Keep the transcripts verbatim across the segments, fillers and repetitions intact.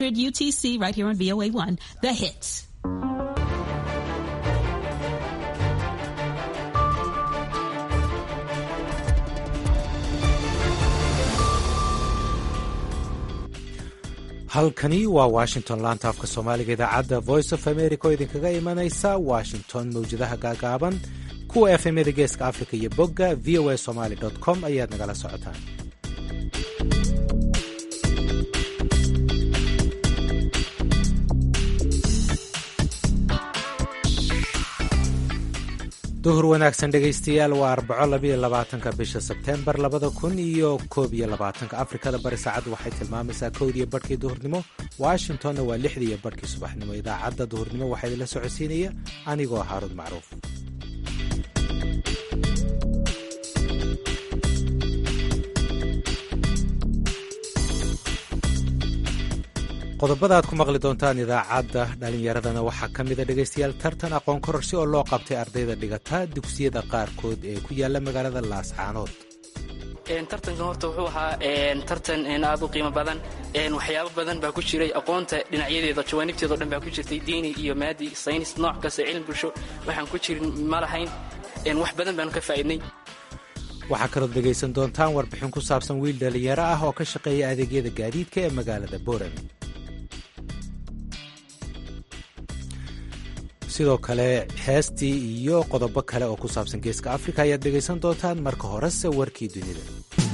U T C right here on V O A one, The Hits. halkani waa washington laanta afka soomaaliga idaacadda voice of america oo idinkaga imanaysa washington mawjadaha gaagaaban kuwa f mada geeska africa iyo bogga v o a somaly com ayaad nagala socotaan. duhur wanaagsan dhegaystayaal, waa arbaco labayo labaatanka bisha sebteembar labada kun iyo koob iyo labaatanka. afrikada bari saacaddu waxay tilmaamaysaa kowdiyo barhkii duhurnimo, washingtonna waa lixdiiyo barhkii subaxnimo. idaacadda duhurnimo waxaa idinla socodsiinaya anigoo haaruun macruuf. qodobada aad ku maqli doontaan idaacadda dhallinyaradana waxaa ka mida dhegaystayaal tartan aqoon kororsi oo loo qabtay ardayda dhigata dugsiyada qaarkood ee ku yaala magaalada laascaanood. tartankan horta wuxuu ahaa tartan aad u qiimo badan, waxyaabo badan baa ku jiray, aqoonta dhinacyadeeda jawaanibteeda o dhan baa ku jirtay, diini iyo maadi saynis nooc kasta cilmi bulsho waxaan ku jirin ma lahayn, wax badan baanu ka faa'iidnay. waxaa kalood dhegaysan doontaan warbixin ku saabsan wiil dhallinyaro ah oo ka shaqeeya adeegyada gaadiidka ee magaalada boran. sidoo kale heestii iyo qodobo kale oo ku saabsan geeska afrika ayaad dhegaysan doontaan. marka horese warkii dunida.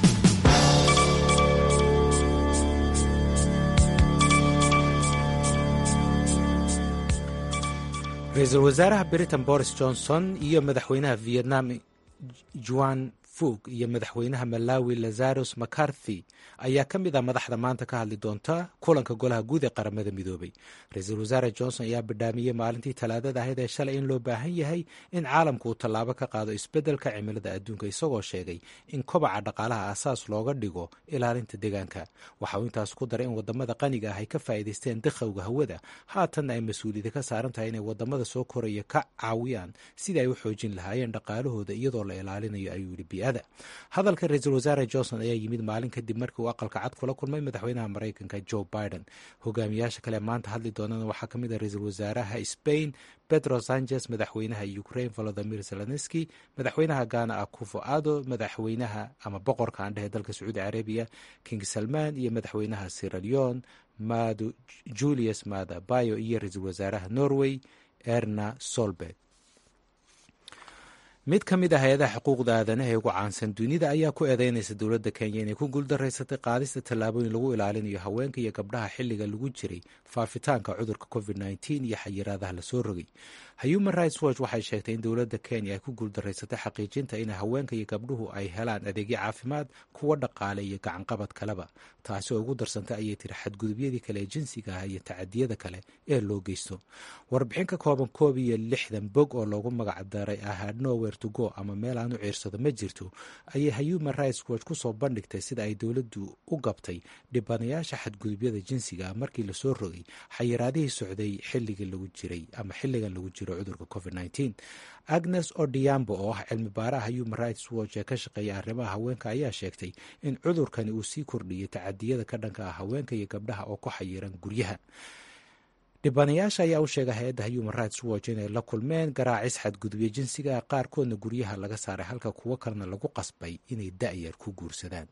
ra-iisul wasaaraha britain boris johnson iyo madaxweynaha vietnam juan fug iyo madaxweynaha malawi lazarus macarthy ayaa ka mid ah madaxda maanta ka hadli doonta kulanka golaha guud ee qaramada midoobay. ra-iisul wasaare johnson ayaa badhaamiyey maalintii talaadada ahayd ee shalay in loo baahan yahay in caalamku uu tallaabo ka qaado isbeddelka cimilada adduunka, isagoo sheegay in kobaca dhaqaalaha aasaas looga dhigo ilaalinta deegaanka. waxa uu intaas ku daray in wadamada qaniga ah ay ka faa'iidaysteen dakhowga hawada, haatanna ay mas-uuliyada ka saaran tahay inay wadamada soo koraya ka caawiyaan sidii ay u xoojin lahaayeen dhaqaalahooda iyadoo la ilaalinayo, ayuu yidhi bii'ada. hadalka ra-iisul wasaare johnson ayaa yimid maalin kadib markii uu aqalka cad kula kulmay madaxweynaha maraykanka joe biden. hogaamiyaasha kale maanta hadli doonana waxaa ka mid ah ra-iisul wasaaraha spain pedro sanchez, madaxweynaha ukraine volodimir zelenski, madaxweynaha ghana akufo addo, madaxweynaha ama boqorka aan dhehe dalka sacuudi carabiya king salman, iyo madaxweynaha sierra leone madu julius mada bayo, iyo ra-iisul wasaaraha norway erna solberg. mid ka mid ah hay-adaha xuquuqda aadanaha ee ugu caansan dunida ayaa ku eedeynaysa dowladda kenya inay ku guuldaraysatay qaadista tallaabooyin lagu ilaalinayo haweenka iyo gabdhaha xilliga lagu jiray faafitaanka cudurka covid nneteen iyo xayiraadaha lasoo rogay. human rights watch waxay sheegtay in dowladda kenya ay ku guuldaraysatay xaqiijinta in haweenka iyo gabdhuhu ay helaan adeegyo caafimaad, kuwa dhaqaale iyo gacanqabad kaleba, taasi oo ugu darsantay ayay tiri xadgudubyadii kale ee jinsiga ah iyo tacadiyada kale ee loo geysto. warbixin ka kooban koob iyo lixdan bog oo loogu magacdaray ahad nowhere to go ama meel aan u ciirsado ma jirto, ayay human rights watch kusoo bandhigtay sida ay dowladdu u gabtay dhibanayaasha xadgudubyada jinsiga ah markii lasoo rogay xayiraadihii socday xilligii lagu jiray ama xilligan lagu jiro cudurka covid nneteen. agnes odiambo oo ah cilmi baaraha human rights watch ee ka shaqeeya arrimaha haweenka ayaa sheegtay in cudurkani uu sii kordhiyay tacadiyada ka dhanka ah haweenka iyo gabdhaha oo ku xayiran guryaha. dhibanayaasha ayaa u sheegay hay-adda human rights watch inay la kulmeen garaacis xadgudubyo jinsiga, qaarkoodna guryaha laga saaray halka kuwo kalena lagu qasbay inay da'yar ku guursadaan.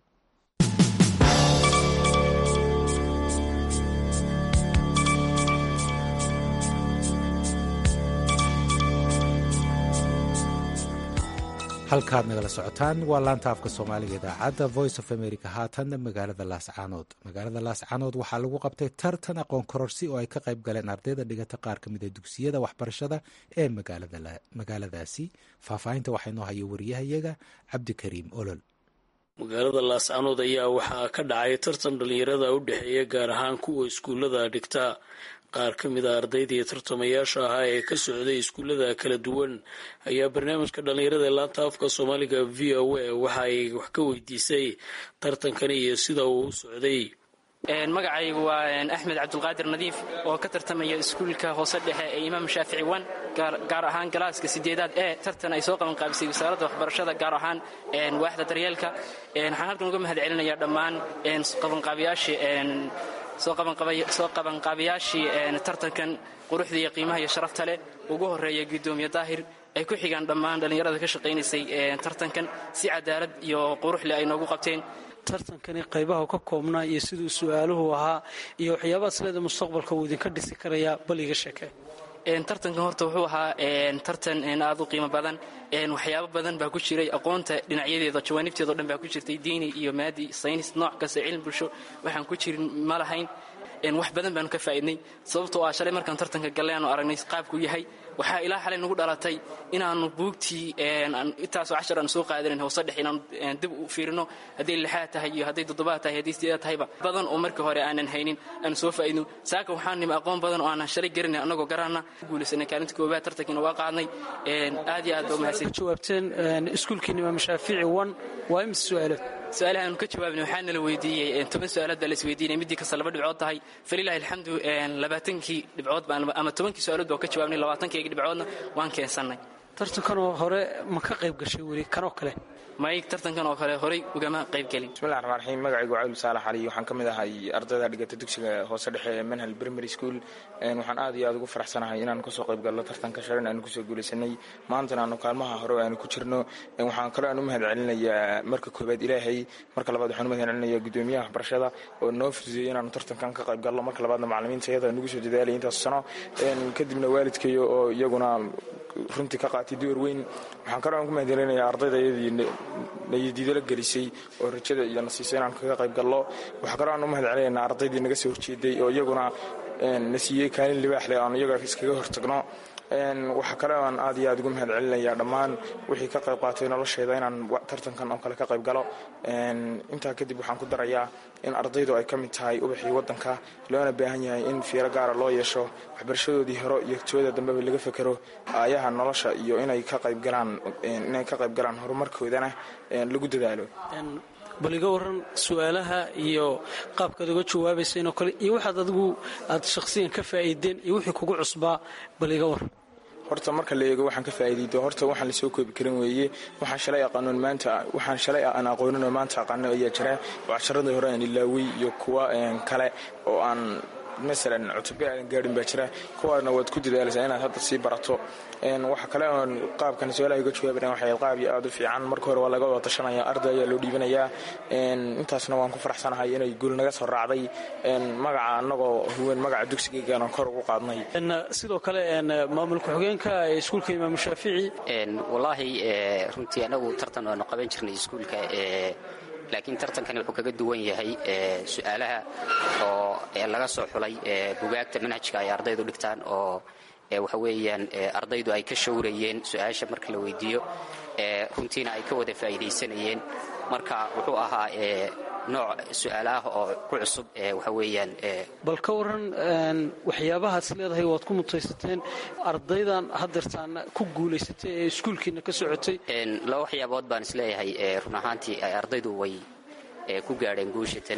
halkaad nagala socotaan waa laanta afka soomaaliga idaacadda voice of america. haatanna magaalada laascaanood. magaalada laascaanood waxaa lagu qabtay tartan aqoon kororsi oo ay ka qayb galeen ardayda dhigata qaar ka mid a dugsiyada waxbarashada ee magaaladaasi. faahfaahinta waxaa inoo haya wariyahayaga cabdikariim olol. magaalada laascaanood ayaa waxaa ka dhacay tartan dhallinyarada u dhexeeya gaar ahaan kuwa iskuullada dhigta. qaar ka mid a ardaydii tartamayaasha ahaa ee ka socday iskuullada kala duwan ayaa barnaamijka dhallinyarada ee laanta afka soomaaliga v o a waxa ay wax ka weydiisay tartankani iyo sida uu u socday. magacaygu waa axmed cabdulqaadir nadiif oo ka tartamaya iskuulka hoose dhexe ee imaam shaafici wan gaar ahaan galaaska sideedaad ee tartan ay soo qaban qaabisay wasaaradda waxbarashada gaar ahaan waaxda daryeelka. waxaan halkan uga mahad celinayaa dhammaan qabanqaabiyaashii soo qabanqaabiyaashii tartankan quruxda iyo qiimaha iyo sharafta leh ugu horreeya gudoomiye daahir ay ku xigaan dhammaan dhallinyarada ka shaqaynaysay tartankan si cadaalad iyo qurux leh ay noogu qabteen tartankani qaybaha ka koobnaa iyo siduu su-aaluhu ahaa iyo waxyaabaha isleeda mustaqbalka uu idinka dhisi karayaa bal iga sheekee tartankan horta wuxuu ahaa tartan aad u qiimo badan waxyaabo badan baa ku jiray aqoonta dhinacyadeeda jawaanibteeda o dhan baa ku jirtay diini iyo maadi saynis nooc kasta cilmi bulsho waxaan ku jirin ma lahayn wax badan baanu ka faa'iidnay sababtoo ah shalay markaan tartanka gallay aanu aragnay qaabkuu yahay waxaa ilaa xalay nagu dhalatay inaannu buugtii intaasoo cashar aanu soo qaadanin hoose dhex inaanu dib u fiirino hadday lixaad tahay iyo hadday toddobaad tahay hadday sideedaad tahayba badan oo markii hore aanan haynin aanu soo faa'iidno saaka waxaan nimi aqoon badan oo aanan shalay garanay annagoo garaana guulaysanay kaalinta koobaad tartankiina waa qaadnay aad iyo aad baa mahadsan jawaabteen iskuulkiina imaam shaafici one waa imis su'aalood su-aalaha aanu ka jawaabnay waxaa nala weydiiyey toban su-aalood baa la isweydiinay middii kasta laba dhibcood tahay falilaahi alxamdu labaatankii dhibcood baan ama tobankii su-aalood baan ka jawaabnay labaatankii dhibcoodna waan keensannay tartankanoo hore ma ka qayb gashay weli kanoo kale may tartankan oo kale horay ugama qayb gelin bismillahi raxmaan raxiim magacaygu cawil saalax cali waxaan ka mid ahay ardayda dhigata dugsiga hoose dhexe ee manhal primary school waxaan aad iyo aad ugu faraxsanahay inaan kasoo qayb galno tartanka sharan aanu kusoo guulaysanay maantana aanu kaalmaha hore aanu ku jirno waxaan kaloo aan u mahad celinayaa marka koobaad ilaahay marka labaad waxaan u mahad celinayaa gudoomiyaha waxbarashada oo noo fududeeyey inaanu tartankan ka qayb galno marka labaadna macallimiinta iyada nagu soo dadaalay intaas sano kadibna waalidkayo oo iyaguna runtii ka qaatay door weyn waxaan kaloo aan ku mahad celinayaa ardayda iyadii nayadiidala gelisay oo rajada iyo nasiisay inaan kaga qayb gallo waxaa kaloo aan u mahad celinaynaa ardaydii naga soo horjeeday oo iyaguna na siiyey kaalin libaax leh aan iyaga iskaga hortagno waxaa kale aan aad iyo aad ugu mahad celinayaa dhammaan wixii ka qayb qaatay nolosheeda inaan tartankan oo kale ka qayb galo intaa kadib waxaan ku darayaa in ardaydu ay ka mid tahay ubaxii waddanka loona baahan yahay in fiiro gaara loo yeesho waxbarashadoodii hore iyo tooda dambeba laga fekero aayaha nolosha iyo inay ka qayb galaan inay ka qayb galaan horumarkoodana lagu dadaalo bal iga waran su-aalaha iyo qaabkaad uga jawaabayseen oo kale iyo waxaad adigu aad shakhsiyan ka faa'iideen iyo wixii kugu cusbaa bal iga waran horta marka la eego waxaan ka faa'iideydo horta waxaan lasoo koobi karin weeye waxaan shalay aqaanoon maanta waxaan shalay aan aqooninoo maanta aqaano ayaa jira oo casharadii hore aan ilaawey iyo kuwa kale oo aan masalan cutube aan gaadhin baa jira kuwaana waad ku dadaalaysaa inaad hadda sii barato waxa kale oon qaabkan su-aalaha uga jawaabanaya waxay qaab iyo aad u fiican marka hore waa laga wada tashanaya arday ayaa loo dhiibanayaa intaasna waan ku faraxsanahay inay guul naga soo raacday magaca annagoo huwan magaca dugsigaygaana kor ugu qaadnay sidoo kale maamulka xogeenka ee iskuulka imaam shaafici wallaahi runtii anagu tartan waanu qaban jirnay iskuulka laakiin tartankani wuxuu kaga duwan yahay su-aalaha oo laga soo xulay bugaagta manhajka ay ardaydu dhigtaan oo waxa weeyaan ardaydu ay ka shawrayeen su-aasha marka la weydiiyo runtiina ay ka wada faa'iidaysanayeen marka wuxuu ahaa nooc su-aalaah oo ku cusub waxa weeyaan bal ka waran waxyaabahaas leedahay waad ku mutaysateen ardaydan hadeertaan ku guulaysatay ee iskuulkiina ka socotay laba waxyaabood baan isleeyahay run ahaantii ardaydu way ku gaadheen guushatan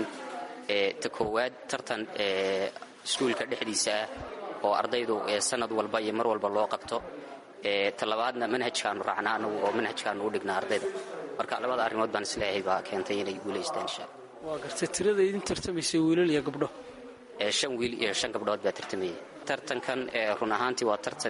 ta koowaad tartan iskuulka dhexdiisa ah oo ardaydu sanad walba iyo mar walba loo qabto ta labaadna manhajkaanu raacnaa anagu oo manhajkaanu u dhignaa ardayda marka labada arrimood baan isleeyahay baa keentay inay guulaystaan insha allah waa gartay tirada idin tartamaysay wiilal iyo gabdho shan wiil iyo shan gabdhood baa tartamayay tartankan run ahaantii waa tartan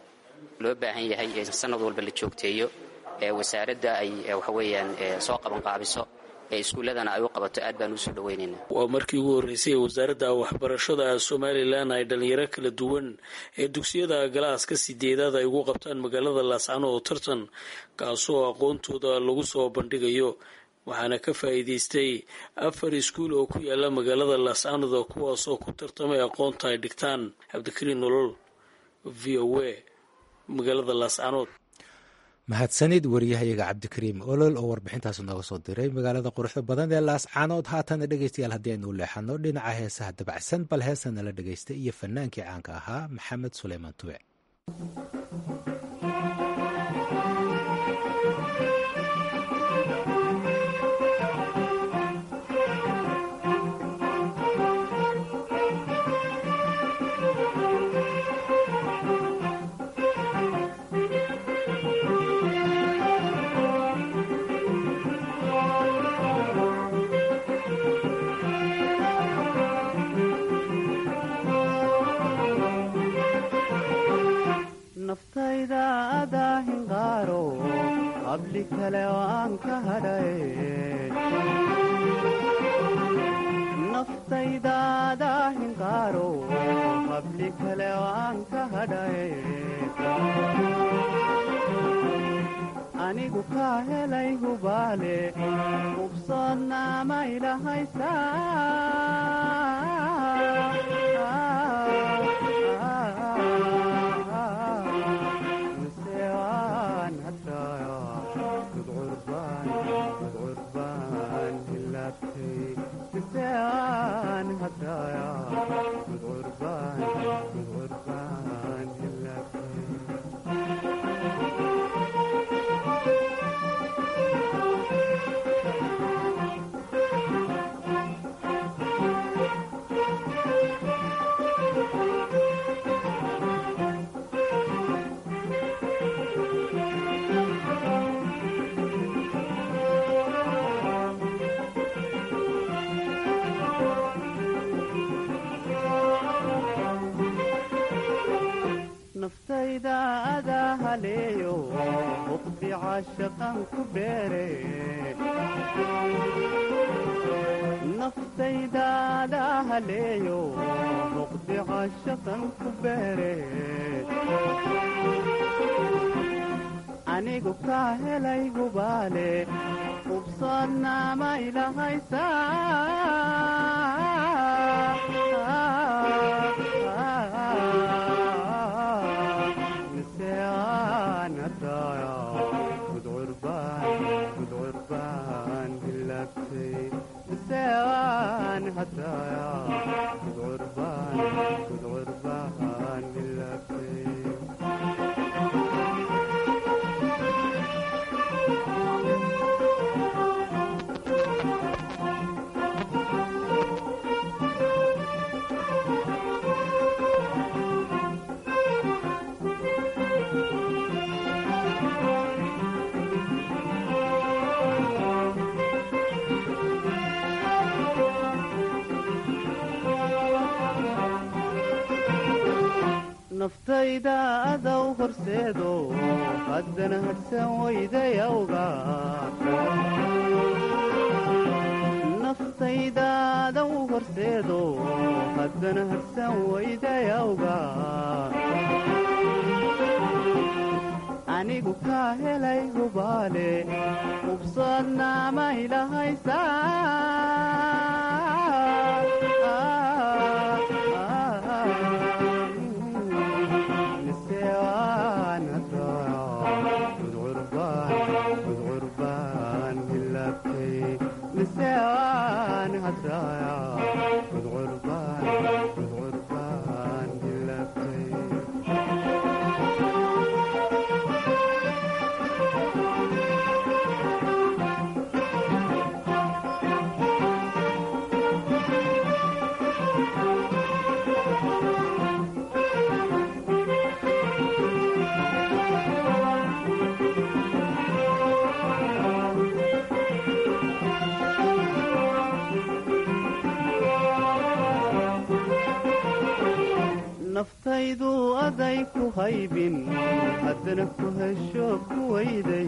loo baahan yahay sanad walba la joogteeyo wasaaradda ay waxa weeyaan soo qaban qaabiso iskuulladana ay u qabato aad baan usoo dhawaynaynaa waa markii ugu horreysay ee wasaaradda waxbarashada somalilan ay dhallinyaro kala duwan ee dugsiyada galaaska sideedaad ay ugu qabtaan magaalada laascanood oo tartan kaasoo aqoontooda lagu soo bandhigayo waxaana ka faa'iidaystay afar iskuul oo ku yaala magaalada laascanood kuwaasoo ku tartamay aqoonta ay dhigtaan cabdikariin nolol v o a magaalada laascanood mahadsanid wariyahayaga cabdikariim olol oo warbixintaasu nooga soo diray magaalada quruxda badan ee laascaanood haatana dhegeystayaal haddii aynu u leexano dhinaca heesaha dabacsan bal heesana la dhegeysta iyo fanaankii caanka ahaa maxamed suleymaan tube habli kale waan ka hadhay naftaydaada hinqaaro habli kale waan ka hadhay anigu kaa helay hubaale hubsoodna ma ilahaysaa mise waan hadhaya gudcurbaan gudcurbaan hilaabtay mise waan hadhaya gudcurbaan gudcurbaan hilaabtay naftayda adaa haleeyo uqdi caashaqan ku beere naftayda adaa haleeyo uqdi caashaqan ku beere anigu kaa helay hubaale hubsoodna ma ilahaysaa سوان هدايا غربان غربان للبي naftayda adow horseedo haddana hadhsan waydayawga naftayda adow horseedo haddana hadhsan waydayawga anigu kaa helay hubaale hubsoodna ma ilahaysaa نسيان هدايا غربان غربان للبي naftaydu aday ku haybin haddana ku hesho ku weyday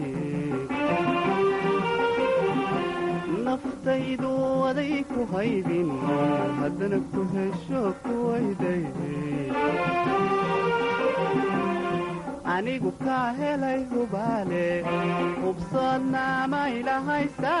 naftaydu aday ku haybin haddana ku hesho ku weyday anigu kaa helay hubaale hubsoodna ma ilahaysaa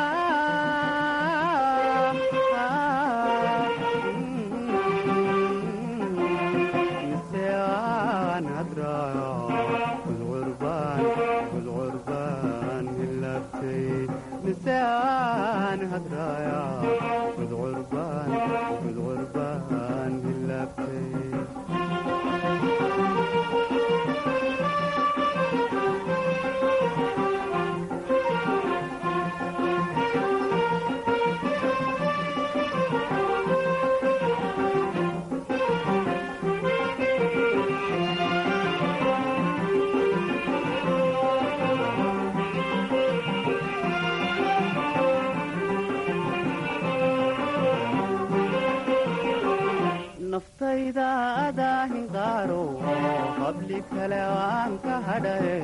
نسيان هدايا غربان غربان للبي naftayda adaahin qaaro qabli kale aan ka hadhaye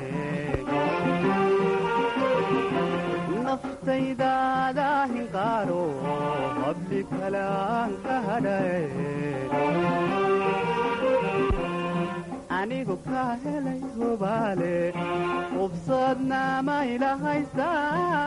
naftayda adaahin qaaro qabli kale aan ka hadhaye anigu ka helay hubaale ubsadna ma ilahaysaa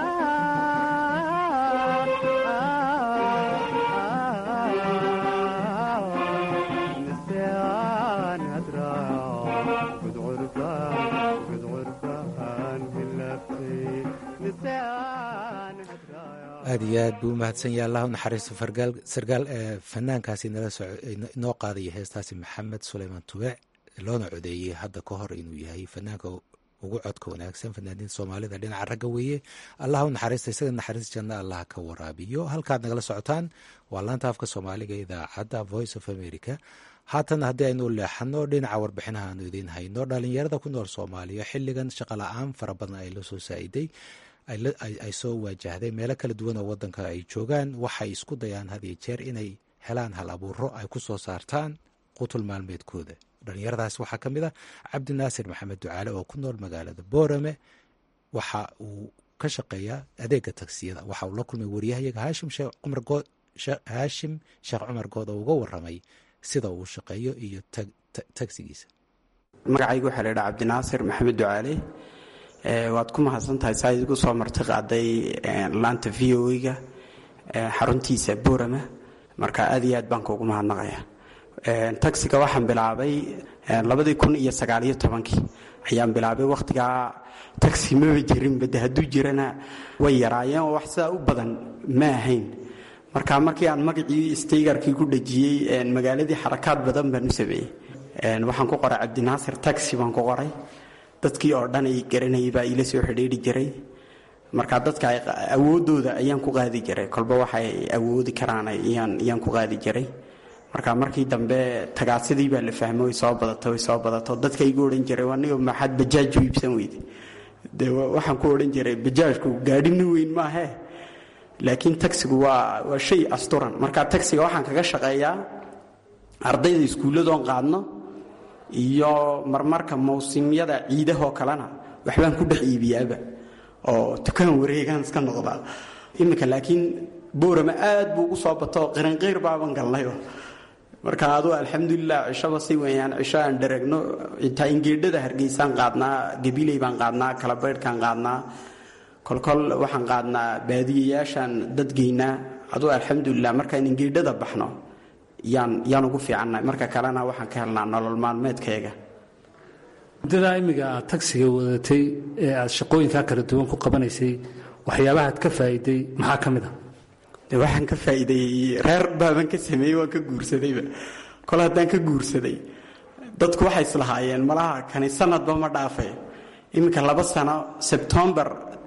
aad iyo aad buu u mahadsan yahay allah u naxariisto sargaal fanaankaasi inoo qaadaya heestaasi maxamed suleymaan tubeec loona codeeyey hadda ka hor inuu yahay fanaanka ugu codka wanaagsan fanaaniinta soomaalida dhinaca ragga weeye allah u naxariista isaga naxariis janna allah ka waraabiyo halkaad nagala socotaan waa laanta afka soomaaliga idaacadda voice of america haatan haddii aynu leexano dhinaca warbixinaha aanu idiin hayno dhalinyarada ku nool soomaaliya xilligan shaqo la-aan fara badan ay la soo saa'iday ay soo waajahday meelo kala duwan oo wadanka ay joogaan waxay isku dayaan had iyo jeer inay helaan hal abuuro ay ku soo saartaan qutul maalmeedkooda dhalinyaradaas waxaa ka mid ah cabdinaasir maxamed ducaale oo ku nool magaalada boorame waxa uu ka shaqeeyaa adeega tagsiyada waxa uu la kulmay wariyahayaga haashim haashim sheekh cumar good oo uga waramay sida uu shaqeeyo iyo tagsigiisa. magacaygu waxaa laydhaa cabdinaasir maxamed ducaale waad ku mahadsan tahay saa idigu soo marti qaaday laanta v o ga xaruntiisa boorame marka aad iyo aad baan kuugu mahadnaqaya. tagsiga waxaan bilaabay labadii kun iyo sagaaliyo tobankii ayaan bilaabay. wakhtigaa tagsi maba jirinba de hadduu jirana way yaraayeen oo wax sidaa u badan ma ahayn. marka markii aan magacii staygarkii ku dhejiyey magaaladii xarakaad badan baan u sameeyey. waxaan ku qoray cabdinaasir taxi baan ku qoray. dadkii oo dhan ay garanayay baa ila soo xidhiidhi jiray. marka dadka awoodooda ayaan ku qaadi jiray, kolba waxay awoodi karaan ayaan ku qaadi jiray. marka markii dambe tagaasidii baa la fahmay, way soo badato way soo badato dadka igu odhan jiray aniga maxaad bajaaj u iibsan weyde. de waxaan ku odhan jiray bajaajku gaadhini weyn maahe, laakiin taxigu waa waa shay asturan. marka taxiga waxaan kaga shaqeeyaa ardayda iskuulladoon qaadno iyo marmarka mawsimyada ciidahoo kalena waxbaan ku dhex iibiyaaba oo dukaan wareegaan iska noqdaa. iminka laakiin boorama aad buu ugu soo bato qiranqeyr baaban galnayo. marka aduu alxamdulilah cishaba si weyaan cisho aan dharagno. intaa ingeedhada hargeysaan qaadnaa, gabiley baan qaadnaa, kalabaydhkaan qaadnaa, kolkol waxaan qaadnaa baadiyayaashaan dadgeynaa. aduu alxamdulilah markaan ingeedhada baxno yaan yaan ugu fiicannahay, marka kalena waxaan ka helnaa nolol maalmeedkayga. muddadaa imiga aad tagsiga wadatay ee aad shaqooyinkaa kala duwan ku qabanaysay, waxyaabahaad ka faa'iiday maxaa ka mid a? de waxaan ka faa'iiday reer baaban ka sameeyey, waan ka guursadayba. kol haddaan ka guursaday dadku waxay islahaayeen malaha kani sanadba ma dhaafay. iminka laba sano sebtembar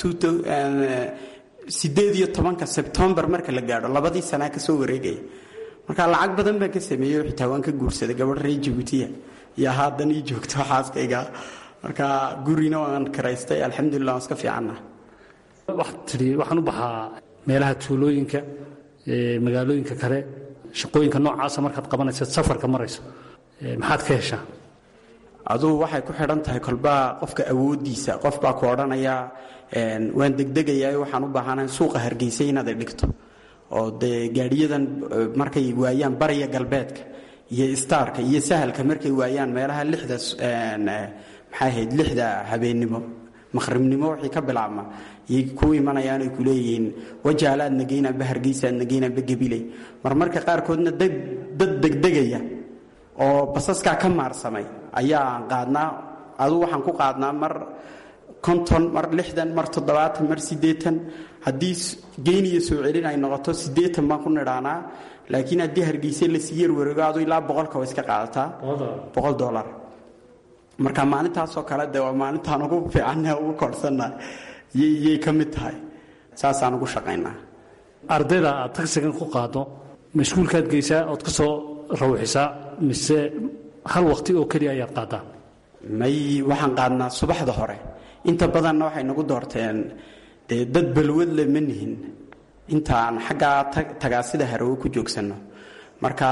sideed iyo tobanka sebtembar marka la gaadho labadii sanaa ka soo wareegaya. marka lacag badan baan ka sameeyey, xitaa waan ka guursaday gabadh reer jabuutiya iyo haatan ii joogto xaaskayga. marka gurina waan karaystay, alxamdulilah waan iska fiicanna. waxaad tidhi waxaan u baxaa meelaha tuulooyinka, magaalooyinka kale, shaqooyinka noocaasa markaad qabanaysa safarka marayso maxaad ka heshaa? aduu waxay ku xidhan tahay kolba qofka awoodiisa. qof baa ku odhanayaa waan degdegayaa, waxaan u baahanahay suuqa hargeysa inaad dhigto oo dee gaadhiyadan markay waayaan bariya galbeedka iyo istaarka iyo sahalka markay waayaan meelaha lixda maxay ahayd lixda habeennimo maqribnimo wixii ka bilaabma yay ku imanayaan ay ku leeyihiin wajaalaad nageynaan ba hargeysaad nageynaan ba gabiley. marmarka qaarkoodna dad degdegaya oo basaskaa ka maarsamay ayaan qaadnaa. aduu waxaan ku qaadnaa mar konton, mar lixdan, mar toddobaatan, mar siddeetan. haddii geeniyo soo celin ay noqoto siddeetan baan ku nidhaanaa. laakiin haddii hargeysa la sii yarwareego aduu ilaa boqolka way iska qaadataa, boqol dollar. marka maalintaasoo kale de waa maalintaan ugu fiicanna ugu korhsanna yay ka mid tahay. saasaan ugu shaqaynaa. ardayda aad tagsigan ku qaado ma iskuulkaad geysaa ood ka soo rawxisaa mise hal waqti oo keliya ayaad qaadaa? may waxaan qaadnaa subaxda hore. inta badanna waxay nagu doorteen dee dad balwadle ma nihin intaan xaggaa tagaasida harowo ku joogsanno. marka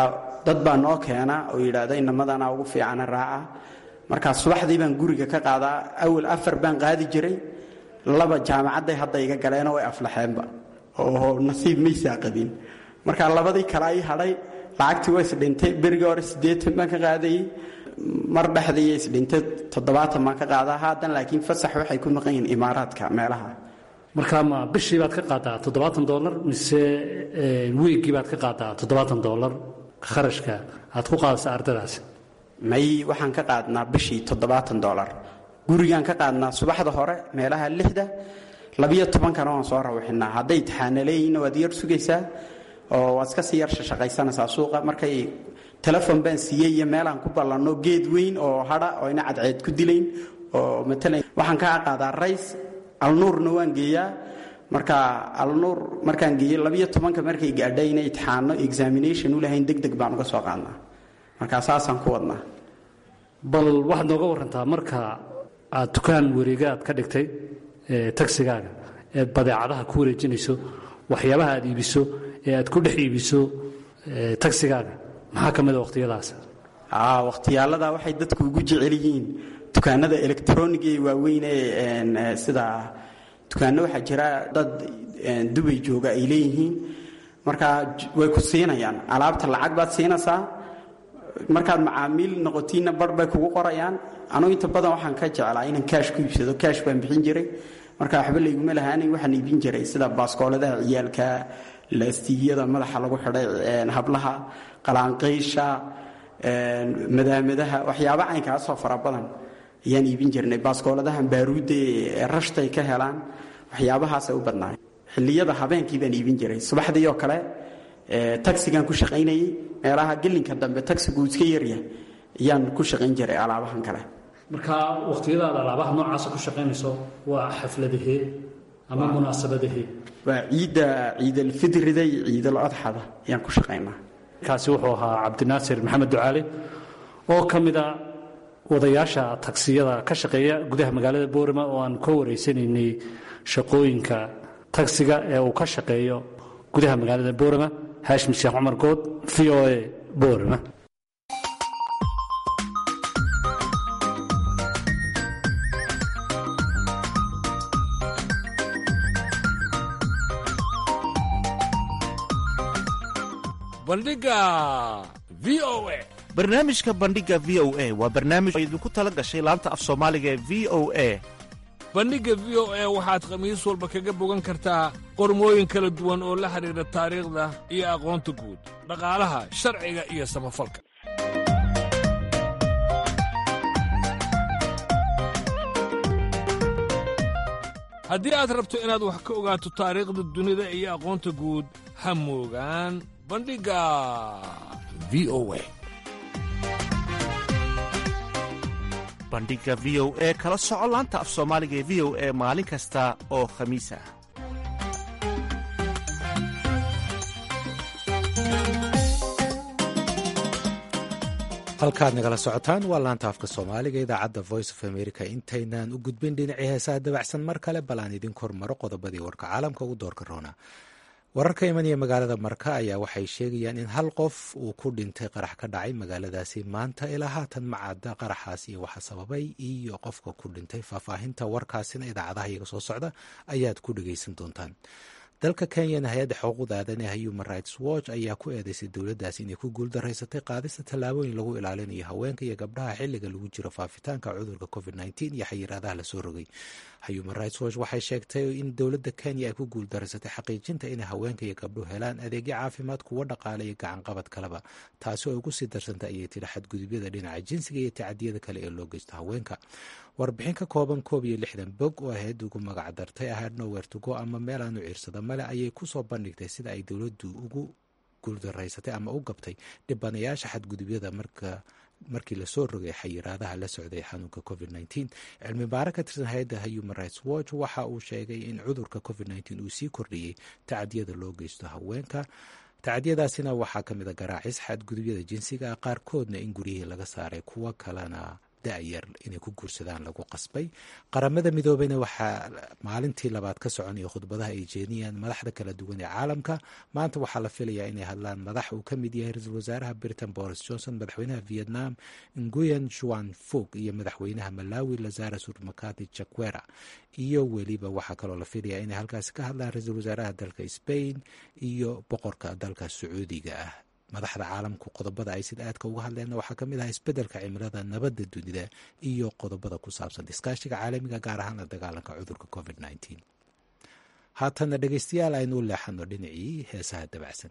dad baa noo keena oo yidhaahda inamadana ugu fiicana raaca markaa subaxdii baan guriga ka qaadaa awal afar baan qaadi jiray laba jaamacadday hadda iga galeenoo way aflaxeenba oo nasiib maysaa qabin markaa labadii kale ay hadhay lacagtii waa isdhintay berigii hore siddeetan baan ka qaadayey mar dhexdii isdhintay toddobaatan baan ka qaadaa haatan laakiin fasax waxay ku maqan yihiin imaaraadka meelaha markaa ma bishii baad ka qaadaa toddobaatan dollar mise wiiggii baad ka qaadaa toddobaatan dollar kharashka aad ku qaadaysa ardadaasi may waxaan ka qaadnaa bishii toddobaatan dollar gurigaan ka qaadnaa subaxda hore meelaha lixda labiyo tobankana waan soo rawixinaa hadday taxaana leeyihiin waad yar sugaysaa oo waad iska sii yar shaqaysanaysaa suuqa markay telefon baan siiyey iyo meelaan ku ballanno geed weyn oo hadha oo ina cadceed ku dilayn oo matalan waxaan kaa qaadaa rays alnuurna waan geeyaa marka alnuur markaan geeyey labiyo tobanka markay gaadhay inay itixaano examination u lahayn deg deg baan uga soo qaadnaa markaa saasaan ku wadnaa bal waxaad nooga warantaa marka aad dukaan wareegaad ka dhigtay tagsigaaga eed badeecadaha ku wareejinayso waxyaabaha aad iibiso ee aad ku dhex iibiso tagsigaaga maxaa ka mida wakhtiyadaas wakhtiyaalada waxay dadku ugu jecel yihiin dukaanada electroniga ee waaweyn ee sida dukaano waxaa jira dad dubay jooga ay leeyihiin markaa way ku siinayaan alaabta lacag baad siinaysaa markaad macaamiil noqotiinna bar bay kugu qorayaan anugu inta badan waxaan ka jeclaa inaan kaash ku iibsado kaash baan bixin jiray marka waxba layguma lahaanay waxaan iibin jiray sida baaskooladaha ciyaalka laastiyada madaxa lagu xidhay hablaha qalaanqaysha madaamadaha waxyaaba caynkaasoo fara badan ayaan iibin jirnay baaskooladahan baaruudda ee rashtay ka helaan waxyaabahaasay u badnaay xilliyada habeenkii baan iibin jiray subaxdii oo kale tagsigaan ku shaqaynayey meelaha gelinka dambe tagsigu iska yarya ayaan ku shaqayn jiray alaabahan kale marka wakhtiyadaada alaabaha noocaasa ku shaqaynayso waa xafladahee ama munaasabadahee waa ciidda ciidalfidrida iyo ciidal-adxada ayaan ku shaqaynaa kaasi wuxuu ahaa cabdinaasir maxamed ducaale oo ka mida wadayaasha tagsiyada ka shaqeeya gudaha magaalada boorama oo aan ka wareysanaynay shaqooyinka tagsiga ee uu ka shaqeeyo gudaha magaalada boorama haashim sheekh cumar good v o a boorama bandhiga v o a barnaamijka bandhiga v o a waa barnaamij oo idinku tala gashay laanta af soomaaliga ee v o a bandhigga v o a waxaad khamiis walba kaga bogan kartaa qormooyin kala duwan oo la xidhiidha taariikhda iyo aqoonta guud dhaqaalaha sharciga iyo samafalka haddii aad rabto inaad wax ka ogaato taariikhda dunida iyo aqoonta guud ha moogaan bandhigga v o a bandhiga v o e kala soco laanta af soomaaliga ee v o e maalin kasta oo khamiis ah halkaad nagala socotaan waa laanta afka soomaaliga idaacadda voice of america intaynaan u gudbin dhinacii heesaha dabacsan mar kale bal aan idin kormaro qodobadii warka caalamka ugu doorka roona wararka imanaya magaalada marka ayaa waxay sheegayaan in hal qof uu ku dhintay qarax ka dhacay magaaladaasi maanta ilaa haatan macadda qaraxaas iyo waxa sababay iyo qofka ku dhintay faahfaahinta warkaasina idaacadaha iyaga soo socda ayaad ku dhegaysan doontaan dalka kenyana hay-adda xuquuqda aadanaha human rights watch ayaa ku eedeysay dowladdaas inay ku guuldaraysatay qaadista tallaabooyin lagu ilaalinayo haweenka iyo gabdhaha xilliga lagu jiro faafitaanka cudurka covid nneteen iyo xayiraadaha lasoo rogay human rights watch waxay sheegtay in dowladda kenya ay ku guuldaraysatay xaqiijinta inay haweenka iyo gabdhuhu helaan adeegyo caafimaad kuwa dhaqaale iyo gacanqabad kaleba taasi oo ugu sii darsantay ayay tidhi xadgudubyada dhinaca jinsiga iyo tacadiyada kale ee loo geysto haweenka warbixin ka kooban koob iyo lixdan bog oo ahayd ugu magac dartay ahayd nowhere to go ama meel aanu ciirsada male ayay kusoo bandhigtay sida ay dowladdu ugu guuldaraysatay ama u gabtay dhibanayaasha xadgudubyada marka markii lasoo rogay xayiraadaha la socday xanuunka covid nneteen cilmi baare ka tirsan hay-adda human rights watch waxa uu sheegay in cudurka covid nneteen uu sii kordhiyey tacadiyada loo geysto haweenka tacadiyadaasina waxaa ka mid a garaacis xadgudubyada jinsiga qaarkoodna in guryihii laga saaray kuwo kalena da-yar inay ku guursadaan lagu qasbay. qaramada midoobeyna waxaa maalintii labaad ka soconaya khudbadaha ay jeediyaan madaxda kala duwan ee caalamka. maanta waxaa la filayaa inay hadlaan madax uu ka mid yahay ra-iisul wasaaraha britain boris johnson, madaxweynaha vietnam nguyen xuan phuc iyo madaxweynaha malawi lazarus makati chakwera. iyo weliba waxaa kaloo la filayaa inay halkaasi ka hadlaan ra-iisul wasaaraha dalka spain iyo boqorka dalka sacuudiga ah. madaxda caalamku qodobada ay sida aadka uga hadleenna waxaa ka mid ah isbeddelka cimilada, nabadda dunida iyo qodobada ku saabsan iskaashiga caalamiga, gaar ahaan la dagaalanka cudurka covid nneteen. haatana dhegeystayaal aynu u leexano dhinacii heesaha dabacsan.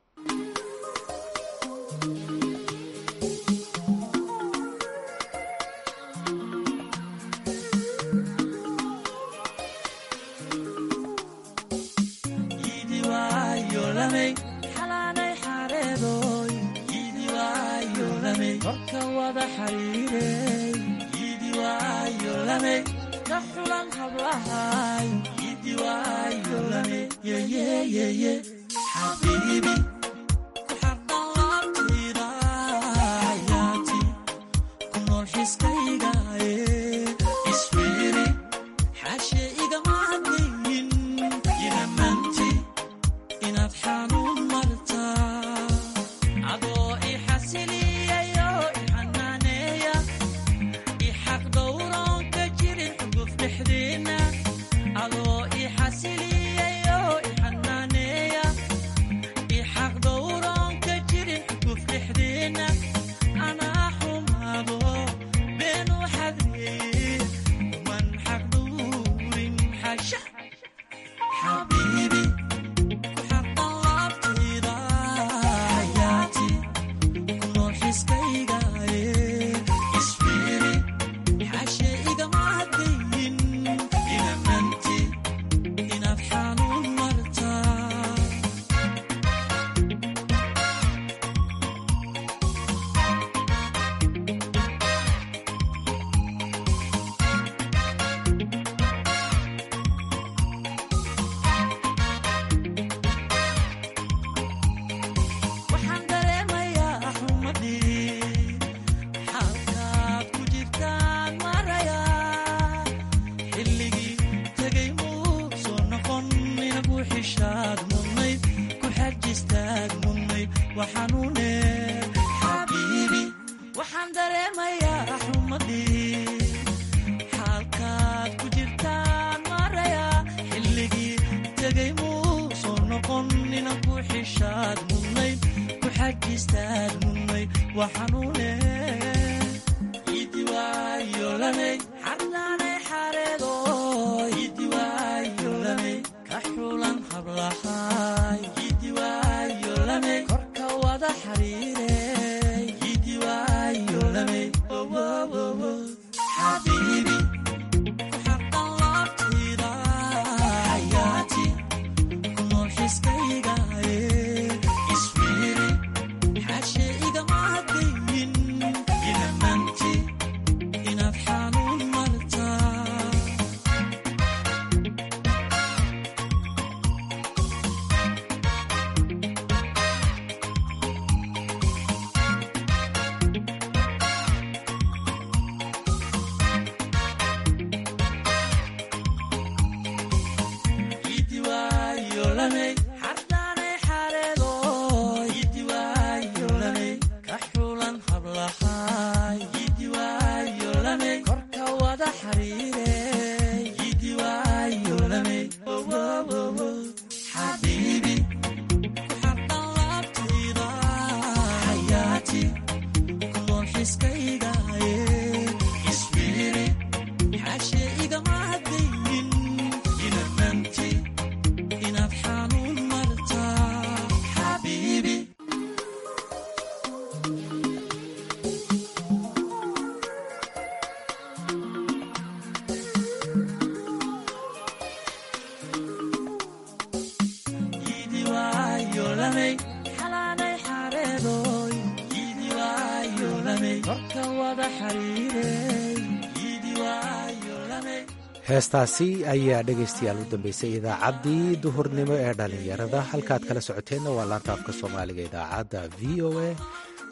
heestaasi ayaa dhegaystayaal u dambeysay idaacaddii duhurnimo ee dhallinyarada. halkaad kala socoteenna waa laanta afka soomaaliga idaacadda v o a.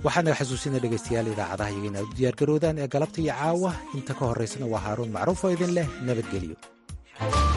waxaana xasuusina dhegaystayaal idaacadaha iyaga inaad u diyaargaroodaan ee galabta iyo caawa inta ka horaysana waa haaruun macruuf oo idin leh nabadgelyo.